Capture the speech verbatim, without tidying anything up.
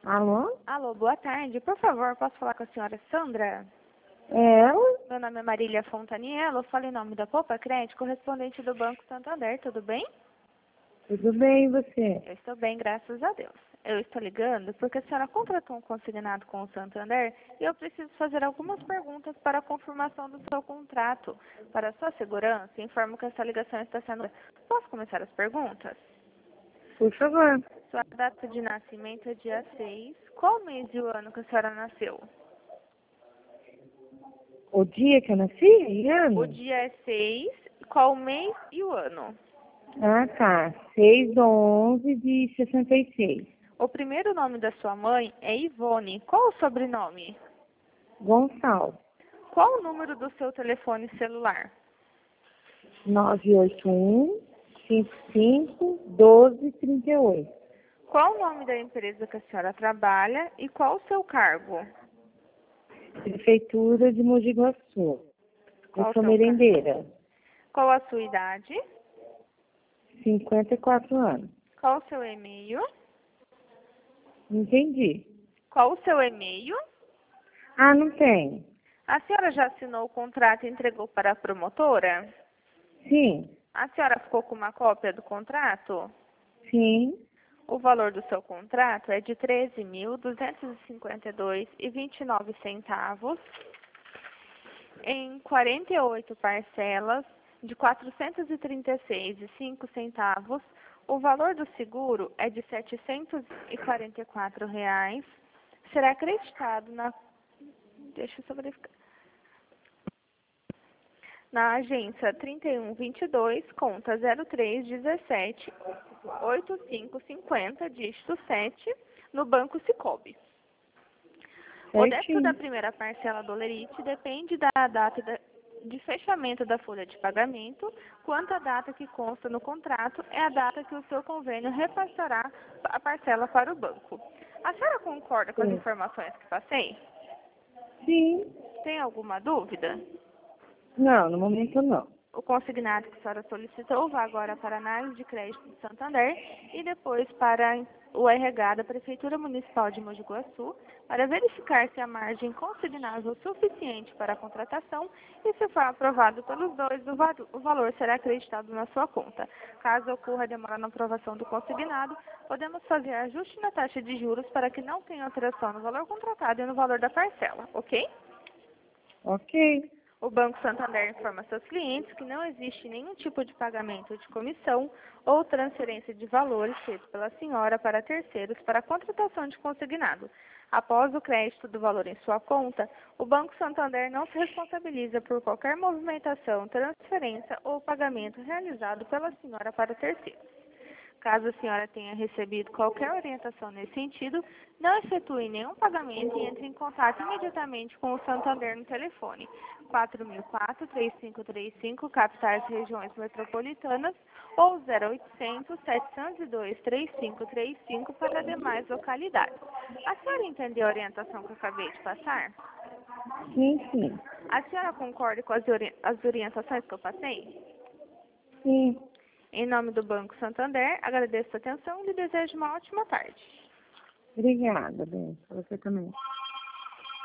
Alô? Alô, boa tarde. Por favor, posso falar com a senhora Sandra? É ela? Meu nome é Marília Fontaniello. Eu falo em nome da Poupa Crédito, correspondente do Banco Santander. Tudo bem? Tudo bem, e você? Eu estou bem, graças a Deus. Eu estou ligando porque a senhora contratou um consignado com o Santander e eu preciso fazer algumas perguntas para a confirmação do seu contrato. Para sua segurança, informo que essa ligação está sendo... Posso começar as perguntas? Por favor. Sua data de nascimento é dia seis. Qual mês e o ano que a senhora nasceu? O dia que eu nasci? E O ano? dia é seis. Qual o mês e o ano? Ah, tá. seis do onze de sessenta e seis. O primeiro nome da sua mãe é Ivone. Qual o sobrenome? Gonçalves. Qual o número do seu telefone celular? nove oito um, cinco cinco, um dois, três oito. Qual o nome da empresa que a senhora trabalha e qual o seu cargo? Prefeitura de Mogi Guaçu. Eu Qual o sou seu cargo? merendeira. Qual a sua idade? cinquenta e quatro anos. Qual o seu e-mail? Entendi. Qual o seu e-mail? Ah, não tem. A senhora já assinou o contrato e entregou para a promotora? Sim. A senhora ficou com uma cópia do contrato? Sim. O valor do seu contrato é de treze mil duzentos e cinquenta e dois reais e vinte e nove centavos em quarenta e oito parcelas de quatrocentos e trinta e seis reais e cinco centavos. O valor do seguro é de setecentos e quarenta e quatro reais. Será acreditado na... Deixa eu só verificar. Na agência trinta e um vinte e dois, conta zero três dezessete, oitenta e cinco cinquenta, dígito sete, no Banco Sicoob. O débito da Certinho. primeira parcela do Lerite depende da data da- de fechamento da folha de pagamento, quanto a data que consta no contrato é a data que o seu convênio repassará a parcela para o banco. A senhora concorda com as Sim. informações que passei? Sim. Tem alguma dúvida? Não, no momento não. O consignado que a senhora solicitou vai agora para a análise de crédito do Santander e depois para o R H da Prefeitura Municipal de Mogi Guaçu para verificar se a margem consignável é suficiente para a contratação e se for aprovado pelos dois, o, va o valor será acreditado na sua conta. Caso ocorra demora na aprovação do consignado, podemos fazer ajuste na taxa de juros para que não tenha alteração no valor contratado e no valor da parcela, ok? Ok. O Banco Santander informa seus clientes que não existe nenhum tipo de pagamento de comissão ou transferência de valores feito pela senhora para terceiros para a contratação de consignado. Após o crédito do valor em sua conta, o Banco Santander não se responsabiliza por qualquer movimentação, transferência ou pagamento realizado pela senhora para terceiros. Caso a senhora tenha recebido qualquer orientação nesse sentido, não efetue nenhum pagamento e entre em contato imediatamente com o Santander no telefone quatro mil e quatro, três cinco três cinco, capitais e regiões metropolitanas, ou zero oitocentos, setecentos e dois, três cinco três cinco para demais localidades. A senhora entendeu a orientação que eu acabei de passar? Sim, sim. A senhora concorda com as, ori as orientações que eu passei? Sim. Em nome do Banco Santander, agradeço a atenção e lhe desejo uma ótima tarde. Obrigada, bem. Você também.